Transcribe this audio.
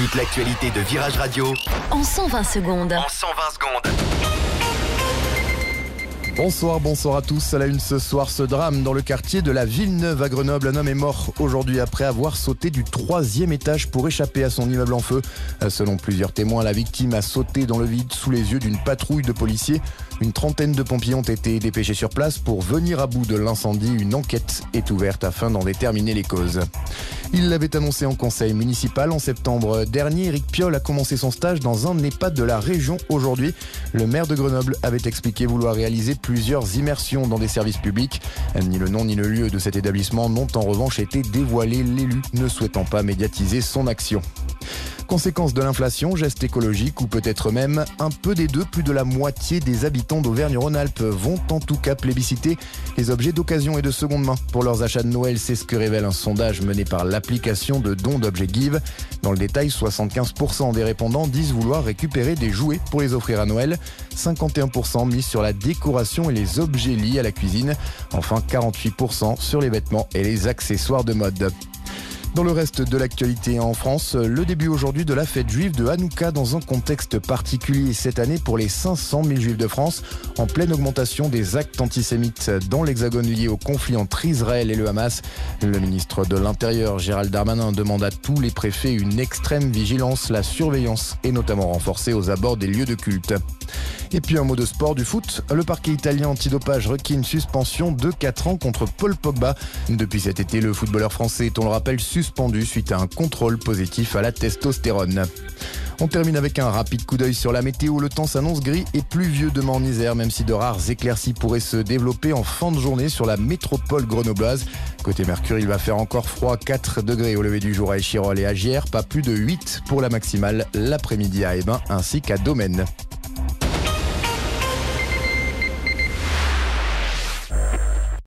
Toute l'actualité de Virage Radio en 120 secondes. Bonsoir à tous. À la une ce soir, ce drame dans le quartier de la Villeneuve à Grenoble. Un homme est mort aujourd'hui après avoir sauté du 3e étage pour échapper à son immeuble en feu. Selon plusieurs témoins, la victime a sauté dans le vide sous les yeux d'une patrouille de policiers. Une trentaine de pompiers ont été dépêchés sur place pour venir à bout de l'incendie. Une enquête est ouverte afin d'en déterminer les causes. Il l'avait annoncé en conseil municipal en septembre dernier. Éric Piolle a commencé son stage dans un EHPAD de la région aujourd'hui. Le maire de Grenoble avait expliqué vouloir réaliser plusieurs immersions dans des services publics. Ni le nom ni le lieu de cet établissement n'ont en revanche été dévoilés, l'élu ne souhaitant pas médiatiser son action. Conséquence de l'inflation, geste écologique ou peut-être même un peu des deux. Plus de la moitié des habitants d'Auvergne-Rhône-Alpes vont en tout cas plébisciter les objets d'occasion et de seconde main pour leurs achats de Noël. C'est ce que révèle un sondage mené par l'application de dons d'objets Give. Dans le détail, 75% des répondants disent vouloir récupérer des jouets pour les offrir à Noël. 51% misent sur la décoration et les objets liés à la cuisine. Enfin, 48% sur les vêtements et les accessoires de mode. Dans le reste de l'actualité en France, le début aujourd'hui de la fête juive de Hanouka dans un contexte particulier cette année pour les 500 000 juifs de France, en pleine augmentation des actes antisémites dans l'Hexagone liés au conflit entre Israël et le Hamas. Le ministre de l'Intérieur, Gérald Darmanin, demande à tous les préfets une extrême vigilance. La surveillance est notamment renforcée aux abords des lieux de culte. Et puis un mot de sport, du foot. Le parquet italien antidopage requiert une suspension de 4 ans contre Paul Pogba. Depuis cet été, le footballeur français est, on le rappelle, suspendu suite à un contrôle positif à la testostérone. On termine avec un rapide coup d'œil sur la météo. Le temps s'annonce gris et pluvieux demain en Isère, même si de rares éclaircies pourraient se développer en fin de journée sur la métropole grenobloise. Côté Mercure, il va faire encore froid, 4 degrés au lever du jour à Échirolles et à Giers, pas plus de 8 pour la maximale l'après-midi à Hébin ainsi qu'à Domaine.